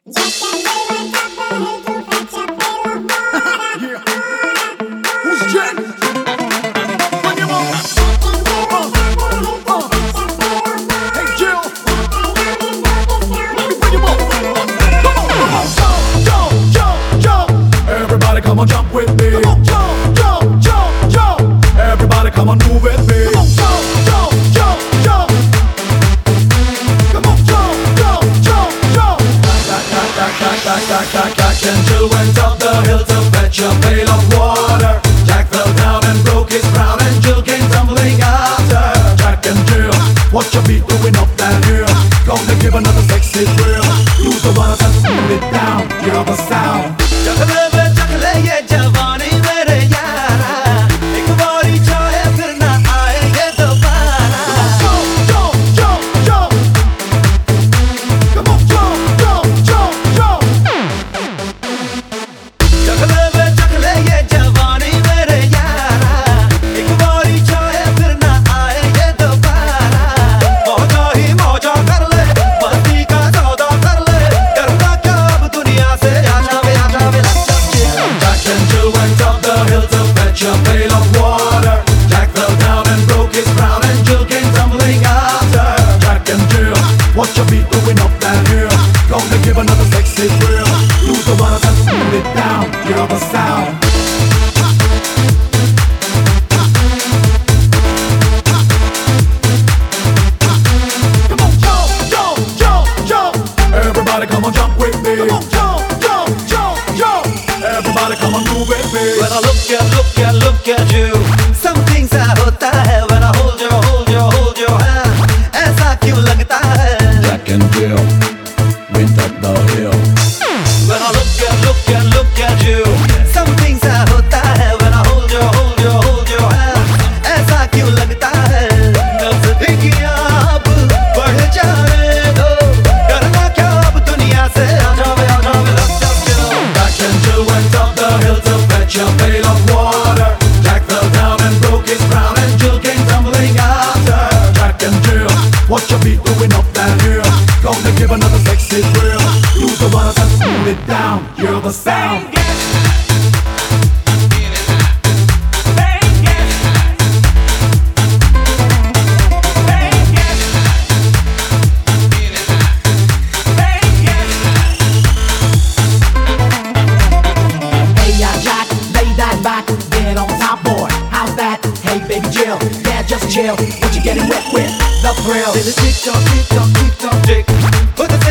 Who's Jack? Bring him on. Hey Jill, let me bring him on. Come on, jump, jump, jump. Everybody come on, jump with me. Come on, jump, jump, jump, jump. Everybody come on, move with me. Come on, jump, jump, jump, jump. Come on, jump, jump, jump, jump. Jack and Jill went up the hill to fetch a pail of water. Jack fell down and broke his crown, and Jill came tumbling after. Jack and Jill, what you be doing up that hill? Gonna give another sexy thrill. Use the one that's cool it down, hear the sound. चकले ये जवानी मेरे यारा, एक बारी चाहे फिर ना आएंगे दोबारा. Jump, jump, jump, jump. Come on, jump, jump, jump, jump. चकले ये जवानी मेरे यारा, एक बारी चाहे फिर ना आएंगे दोबारा. मौजा ही मौजा कर ले, मस्ती का सौदा कर ले, करना क्या अब दुनिया से आजावे आजावे लग जा. Jack and Jill went up the hill to fetch a pail of water. Jack fell down and broke his crown, and Jill came tumbling after. Jack and Jill, what you be doing up that hill? Gonna give another sexy thrill. Use the one that's cool it down, hear the sound. Come on, jump, jump, jump, jump. Everybody come on, jump with me. Come on, jump, jump, jump, jump. Everybody come on, move with me. When I look at you, something सा होता है. When I hold your hand, ऐसा क्यों लगता है? Jack and Jill went up the hill. When I look at you, something सा होता है. When I hold your hand, ऐसा क्यों लगता है? नज़दीकियाँ अब बढ़ जाने दो, करना क्या अब दुनिया से आजावे आजावे लग जा. Jack and Jill went up the hill to fetch a pail of water. Jack fell down and broke his crown, and Jill came tumbling after. Jack and Jill, what you be doing up that hill? Gonna give another sexy thrill. Use the one that's cool it down, hear the sound. Hey ya Jack, lay that back, get on top boy. How's that? Hey baby Jill, yeah just chill. What you getting wet with? The thrill. Tick tock, tick tock, tick tock, tick. Put the